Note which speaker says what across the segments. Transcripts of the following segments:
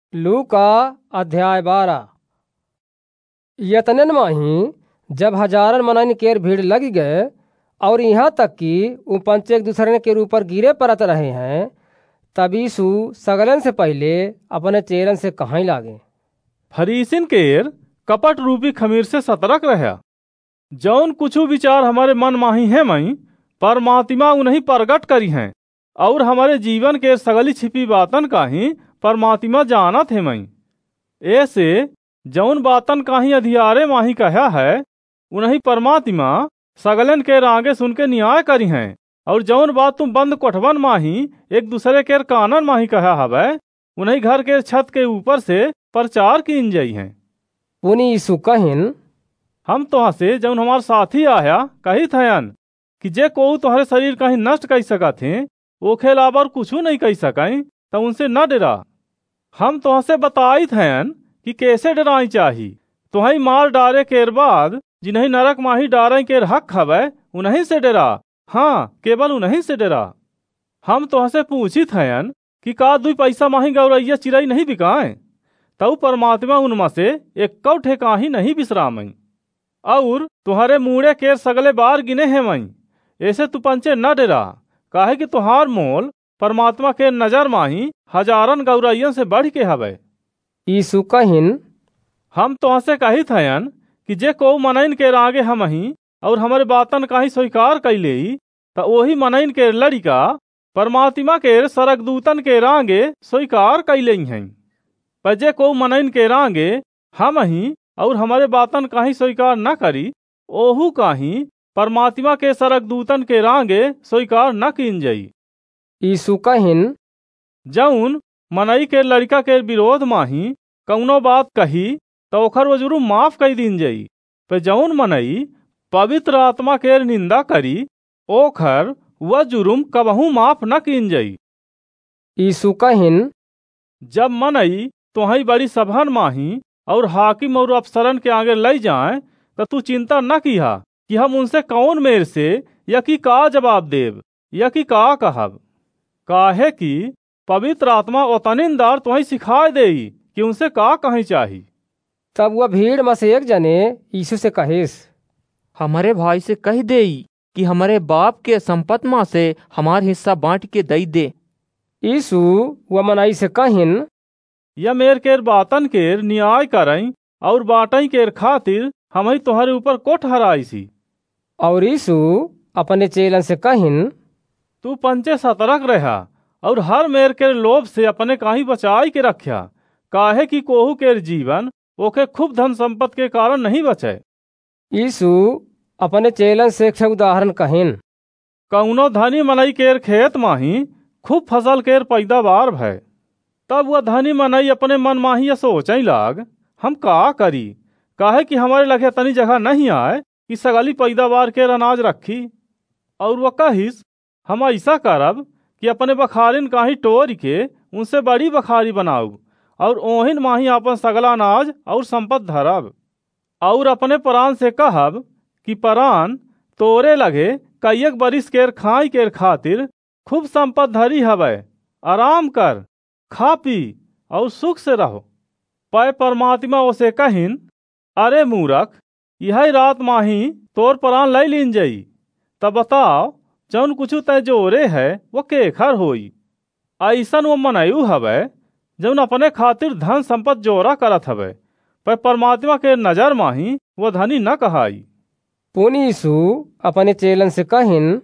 Speaker 1: लूका अध्याय 12। यतनन माही जब हजारन मनन केर भीड़ लगी गए और यहाँ तक कि वो पंच एक दूसरे के ऊपर गिरे पड़त रहे हैं, तब यीशु सगलन से पहले अपने चेलन से कहाई लागे।
Speaker 2: फरीसिन केर कपट रूपी खमीर से सतर्क रहा। जौन कुछ विचार हमारे मन माही है मई परमात्मा उन्हीं प्रगट करी हैं, और हमारे जीवन के सगली छिपी बातन का ही परमात्मा जानत है मई। ऐसे जौन बातन का ही अधियारे माही कहा है उन्हीं परमात्मा सगलन के आगे सुन के न्याय करी हैं, और जौन बात तुम बंद कोठवन माही एक दूसरे के कानन माही कहा हवै उन्हीं घर के छत के ऊपर से प्रचार कीन जाई हैं।
Speaker 1: पुनि यीशु कहिन,
Speaker 2: हम तुहा से जौन हमार साथी आया कही थयन कि जे को तुम्हारे शरीर कहीं नष्ट कर सकत हैं ओखे अलावा और कुछ नहीं कह सकें, तो उनसे न डरा। हम तुहा से बताई थयन कि कैसे डराई चाही। तुहई मार डारे केर बाद जिन्हीं नरक माही डारे केर हक हवै उन्हीं से डरा। हाँ, केवल उन्हीं से डरा। हम तुहा से पूछी थयन कि का 2 पैसा माही गौरैया चिड़ई नहीं बिकाए, तब परमात्मा उनमा से एक कौ ठेका ही नहीं बिसरामई। और तुम्हारे मूड़े केर सगले बार गिने हैं मई, ऐसे तू पंचे न डरा, काहे कि तुहार मोल परमात्मा के नजर माही हजारन गौरैयन से बढ़ के हवै।
Speaker 1: यीशु कहिन,
Speaker 2: हम तुहा से कही थयन कि जे को मनइन के आगे हम ही और हमारे बातन का ही स्वीकार कैले तो वही मनइन के लड़िका परमात्मा के सरगदूतन के आगे स्वीकार कैले हैं। पर जे को मनइन के आगे हम ही और हमारे बातन का ही स्वीकार न करी ओहू का ही परमात्मा के सरगदूतन के आगे स्वीकार न कीन जाई।
Speaker 1: यीशु कहिन,
Speaker 2: जौन मनई के लड़का के विरोध माही कौनो बात कही तो ओखर वो जुर्म माफ कर दीन जाई। पर जौन मनई पवित्र आत्मा के निंदा करी ओखर वह जुर्म कबहू माफ न कीन जाई।
Speaker 1: यीशु कहिन,
Speaker 2: जब मनई तुहई बड़ी सभन माही और हाकिम और अफसरन के आगे लई जाए तो तू चिंता न किहा कि हम उनसे कौन मेर से या कि का जवाब देव या कि का कहब। काहे कि पवित्र आत्मा ओतनिनदार तुहई सिखाए देई कि उनसे का कहीं चाही।
Speaker 1: तब वह भीड़ में से एक जने यीशु से कहिस,
Speaker 3: हमारे भाई से कह देई कि हमारे बाप के संपत्ति में से हमार हिस्सा बांट के दई दे।
Speaker 1: यीशु वह मनाई से कहिन,
Speaker 2: या मेर केर बातन केर न्याय करई और बाटई केर खातिर हम ही तुम्हारे ऊपर को ठहराई सी।
Speaker 1: और यीशु अपने चेलन से कहिन,
Speaker 2: तू पंचे सतर्क रहा और हर मेर केर लोभ से अपने काही बचाई के रख्या, काहे कि कोहू केर जीवन ओके खूब धन संपत्ति के कारण नहीं बचे।
Speaker 1: यीशु अपने चेलन से एक उदाहरण कहिन,
Speaker 2: कौनो धनी मनई केर खेत माही खूब फसल केर पैदावार भय। तब वह धनी मनई अपने मन माही सोचई लाग, हम का करी, काहे कि हमारे लगे तनी जगह नहीं आए कि सगली पैदावार केर अनाज रखी। और वह कहिस, हम ऐसा करब कि अपने बखारिन काही टोर के उनसे बड़ी बखारी बनाऊ और ओहिन माही अपन सगला अनाज और संपत्ति धरब। और अपने परान से कहब कि परान तोरे लगे कईक बरिस केर खाई केर खातिर खूब संपत्ति धरी हवै, आराम कर, खा पी और सुख से रहो। पै परमात्मा उसे कहिन, अरे मूरख, यही रात माही तोर परान लई लीन जाई, तब बताओ जौन कुछ तय जोरे है वो केखर होई। ऐसन वो मनयू हवै जौन अपने खातिर धन संपत्ति जोरा करत हवै, पर परमात्मा के नजर माही वो धनी न कहाई।
Speaker 1: पुनि यीशु अपने चेलन से कहिन,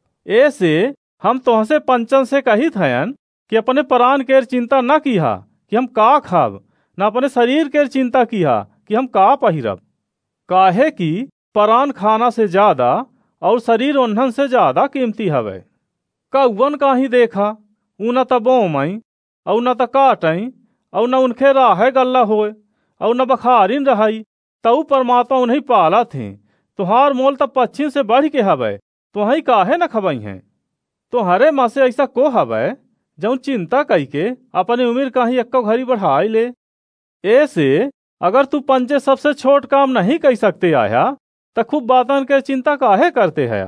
Speaker 2: ऐसे हम तुहसे पंचन से कही थयन कि अपने परान केर चिंता न किहा कि हम का खाब, न अपने शरीर केर चिंता किहा कि हम का पहिरब। काहे कि परान खाना से ज्यादा और शरीर ओंधन से ज्यादा कीमती हवै। कौवन का ही देखा, ऊ न त बोमई और न त काटई और न उनखे राहे गल्ला होए और न बखारिन रहाई, तऊ परमात्मा उन्हीं पाला थे। तुहार मोल त पच्छिन से बढ़ के हवै, तुहई काहे न खबई हैं। तुहरे माँ से ऐसा को हवै जौन चिंता कई के अपने उम्र का ही एक्को घड़ी बढ़ाई ले। ऐसे अगर तू पंचे सबसे छोट काम नहीं कर सकते आया तो खूब बातन के चिंता काहे करते है।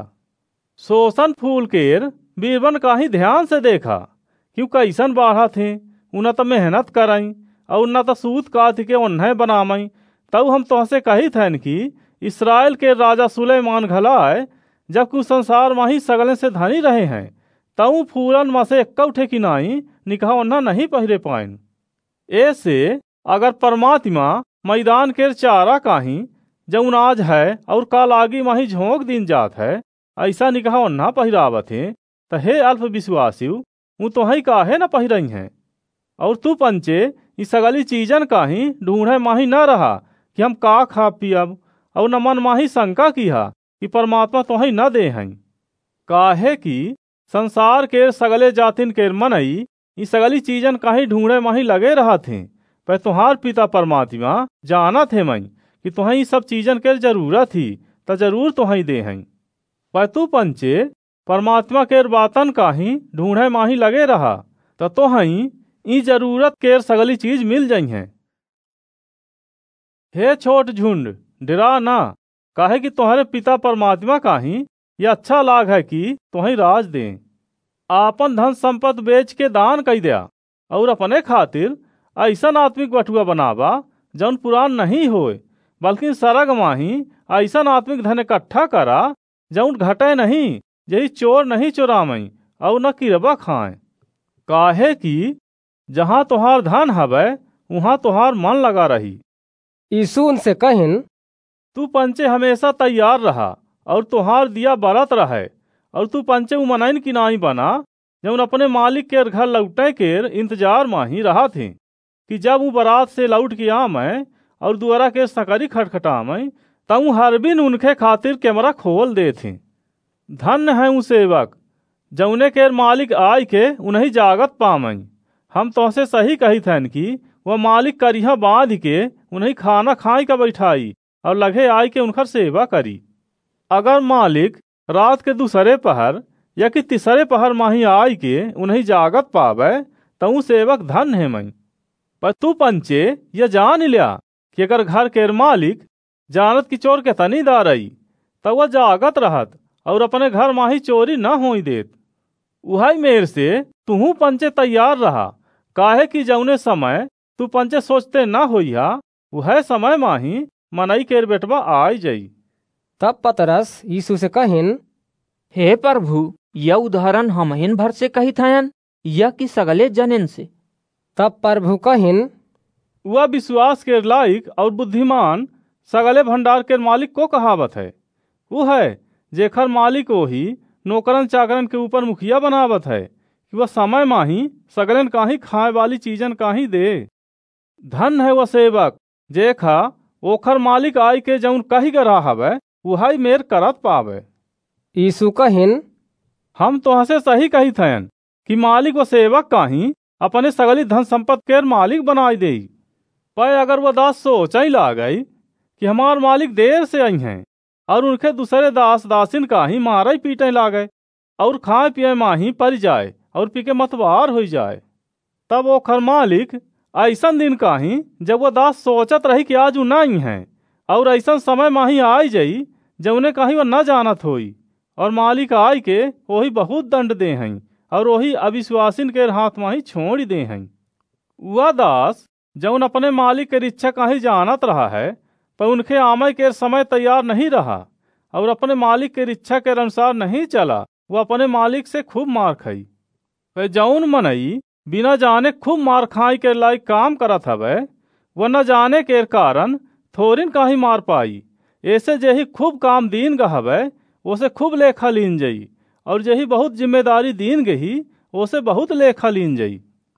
Speaker 2: सोसन फूल केर बीरबन का ही ध्यान से देखा, क्यों कैसन बाढ़ा थे, उन्हें तो मेहनत कराई और न तो सूत काट के उन्हें बनामई। तब हम तुहसे कही थन कि इसराइल के राजा सुलेमान घलाए जबकि संसार माही सगले से धनी रहे हैं, तऊ फूरन में से एक उठे की नाई निकहा उन्हा नहीं पहिरे पाइन। ऐसे अगर परमात्मा मैदान के चारा काही जौन आज है और काल आगी माही झोंक दिन जात है, ऐसा निकहा उन्हा पहिरावत है, तो हे अल्प विश्वासियों, वो तो ही काहे न पहिरई हैं। और तू पंचे इस सगली चीजन काही ढूंढे माही न रहा कि हम का खा पियब, और न मन माही शंका किया कि परमात्मा तो ही न दे हैं। काहे कि संसार के सगले जातिन के मनई इस सगली चीजन काही ढूंढे माही लगे रहा थे, पर तुम्हार पिता परमात्मा जाना थे मई कि तुम्हें सब चीजन के जरूरत थी, तो जरूर तुम्हें दे हैं। पर तू पंचे परमात्मा के बातन काही ढूंढे माही लगे रहा, तो तुम्हें ई जरूरत के सगली चीज मिल जाई हैं। हे छोट झुंड, डरा ना, काहे कि तुम्हारे पिता परमात्मा काही ये अच्छा लाग है कि तुम्हें राज दें। आपन धन संपत्ति बेच के दान कई दिया, और अपने खातिर ऐसा आत्मिक बटुआ बनावा जौन पुरान नहीं होए, बल्कि सरग माही ऐसा आत्मिक धन इकट्ठा करा जौन घटे नहीं, यही चोर नहीं चुरामई और न किरबा खाएं। काहे कि जहाँ तुहार धन हवे वहाँ तुहार मन लगा रही।
Speaker 1: यीशु उनसे कहिन,
Speaker 2: तू पंचे हमेशा तैयार रहा और तुहार दिया बरत रहे, और तू पंचे उमनैन की नाई बना जौन अपने मालिक के घर लौटे के इंतजार माही रहा थे कि जब वो बारात से लौट के आमय और दुआरा के सकरी खटखटामय, तऊ हर बिन उनके खातिर कैमरा खोल दे थे। धन्य है उ सेवक जौने के मालिक आय के उन्हीं जागत पामई। हम तोहसे सही कही थन कि वह मालिक करिहा बांध के उन्हीं खाना खाई का बैठाई और लगे आय के उनकर सेवा करी। अगर मालिक रात के दूसरे पहर या कि तीसरे पहर माही आय के उन्हीं जागत पावे, तऊ सेवक धन है मई। पर तू पंचे यह जान लिया कि अगर घर के मालिक जानत की चोर के तनी दारई, तब वह जागत रहत और अपने घर माही चोरी न होई देत। उहाई मेर से तू पंचे तैयार रहा, काहे कि जौने समय तू पंचे सोचते न होइहा वह समय माही मनई केर बेटवा आय जाई।
Speaker 1: तब पतरस यीशु से कहिन,
Speaker 3: हे प्रभु, यह उदाहरण हमहिन भर से कही थयन या कि सगले जनन से?
Speaker 1: तब प्रभु कहिन,
Speaker 2: वह विश्वास के लायक और बुद्धिमान सगले भंडार के मालिक को कहावत है। वो है जेखर मालिक वही नौकरन चाकरन के ऊपर मुखिया बनावत है कि वह समय माही सगलन काही खाए वाली चीजन काही दे। धन है वह सेवक जेखा ओखर मालिक आय के जौन कही गरा हवे वही मेर करत पावे।
Speaker 1: यीशु कहिन,
Speaker 2: हम तोहसे सही कही थयन कि मालिक व सेवक काही अपने सगली धन संपत्ति के मालिक बनाई दे। पर अगर वह दास सोचई लागई कि हमार मालिक देर से आई हैं और उनके दूसरे दास दासिन काही मारे पीटे लागे और खाए पिए माही पर जाए और पी के मतवार हो जाए, तब ओखर मालिक ऐसा दिन काही जब वह दास सोचत रही कि आज उ नहीं है, और ऐसा समय माही आई जाई जौने काही वह न जानत होई, और मालिक आय के वही बहुत दंड दे हैं और वही अविश्वासिन के हाथ माही छोड़ दे हैं। वह दास जौन अपने मालिक के इच्छा काही जानत रहा है, पर उनके आमय के समय तैयार नहीं रहा और अपने मालिक के इच्छा के अनुसार नहीं चला, वो अपने मालिक से खूब मार खाई। पर जौन मनई बिना जाने खूब मार खाई के लायक काम करत हवे, वह न जाने के कारण थोरिन काही मार पाई। ऐसे जेही खूब काम दीन गहवे उसे खूब लेखा लीन जाई, और जेही बहुत जिम्मेदारी दीन गही उसे बहुत लेखा लीन जाई।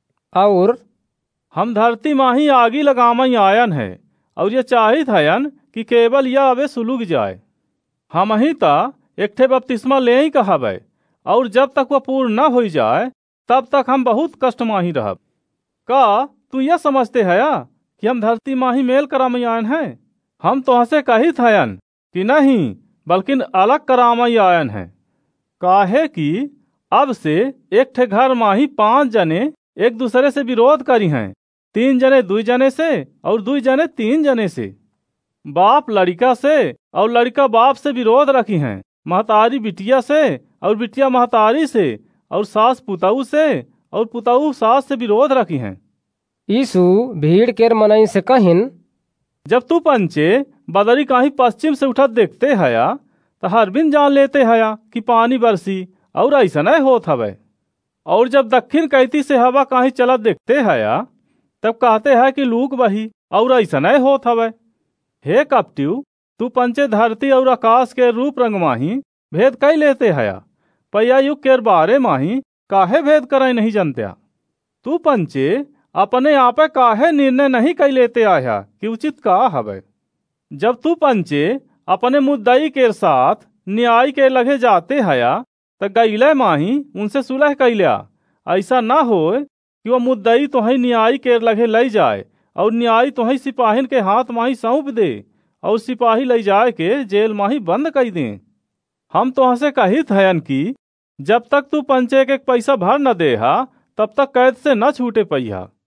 Speaker 1: और
Speaker 2: हम धरती माही आगी लगामई आयन है, और ये चाहित हयन कि केवल यह अवे सुलूग जाए। हम ही ता एक ठे बपतिस्मा ले ही कहवे, और जब तक वह पूर्ण न हो जाए तब तक हम बहुत कष्ट माही रहब। का तू यह समझते है कि हम धरती माही मेल करामई आयन है? हम तोहसे कहित हयन कि नहीं, बल्कि अलग करामई आयन है। काहे कि अब से एक ठे घर माही 5 जने एक दूसरे से विरोध करी हैं, 3 जने 2 जने से और 2 जने 3 जने से। बाप लड़का से और लड़का बाप से विरोध रखी हैं, महतारी बिटिया से और बिटिया महतारी से, और सास पुताऊ से और पुताऊ सास से विरोध रखी हैं।
Speaker 1: यीशु भीड़ केर मनई से कहिन,
Speaker 2: जब तू पंचे बदरी काही पश्चिम से उठत देखते हया तो हर बिन जान लेते हया कि पानी बरसी और ऐसा नहीं होत हवे। और जब दक्षिण कैती से हवा काही चलत देखते हया तब कहते है कि लूक बही और ऐसा नहीं होत हवे। हे कपटियो, तू पंचे धरती और आकाश के रूप रंग माही भेद कई लेते हया, पया युग केर बारे माही काहे भेद करे नहीं जनत्या। तू पंचे अपने आपे काहे निर्णय नहीं कई लेते आया कि उचित का हवे। जब तू पंचे अपने मुद्दई के साथ न्याय के लगे जाते हया तो गईले माही उनसे सुलह कैलिया, ऐसा ना होए कि वह मुद्दई तोहई न्याय के लगे ले जाए और न्याय तोहई सिपाहिन के हाथ माही सौंप दे और सिपाही ले जाए के जेल माही बंद कर दे। हम तोहसे कहित हयन कि जब तक तू पंचे के पैसा भर न देहा तब तक कैद से न छूटे पैहा।